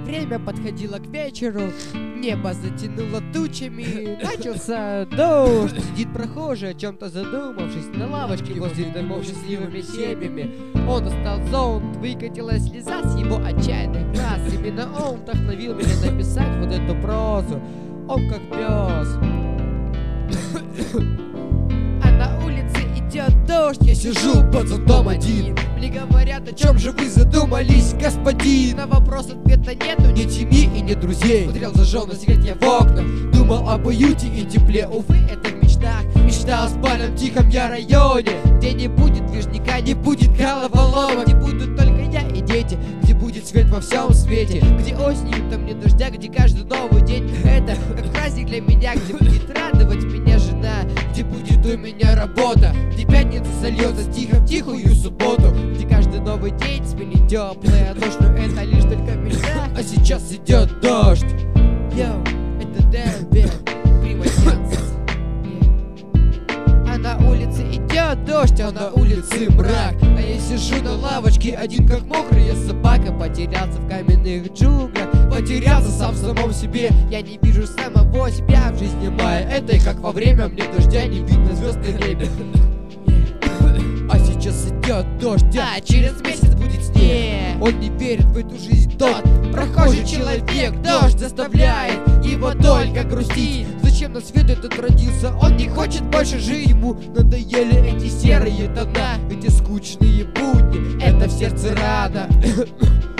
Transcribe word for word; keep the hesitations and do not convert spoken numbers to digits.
Время подходило к вечеру, небо затянуло тучами, начался дождь. Сидит прохожий, о чем-то задумавшись, на лавочке возле домов с счастливыми семьями. Он достал зонт, выкатилась слеза с его отчаянных глаз. Именно он вдохновил меня написать вот эту прозу. Он как пес. А на улице идет дождь, я сижу под зонтом один. Мне говорят, о чем же вы задумались, господин? На вопрос ответа нету, ни семьи и ни друзей. Смотрел зажженный сигарет я в окна, думал об уюте и тепле. Увы, это в мечтах. Мечтал о спальном тихом я районе, где не будет движника, не будет головоломок, где будут только я и дети, где будет свет во всем свете, где осенью там нет дождя, где каждый новый день это как праздник для меня, где будет радовать меня жена, где будет у меня работа, где пятница сольется тихо в тихую субботу, где каждый новый день сменит теплая ночь, но это лишь только в мечтах. А сейчас идет дождь. Йоу, это Дерби, Приматянцев. А на улице идет дождь, а на улице мрак. А я сижу на лавочке, один как мокрая собака. Потерялся в каменных джунглях, потерялся сам в самом себе. Я не вижу самого себя в жизни моей этой, как во время мне дождя не видно звезд на небе. А сейчас идет дождь, а через месяц будет снег. Он не верит в эту жизнь, тот прохожий человек. Дождь заставляет его только грустить. Зачем на свет этот родился? Он не хочет больше жить. Ему надоели эти серые тона, эти скучные будни. Это в сердце рана.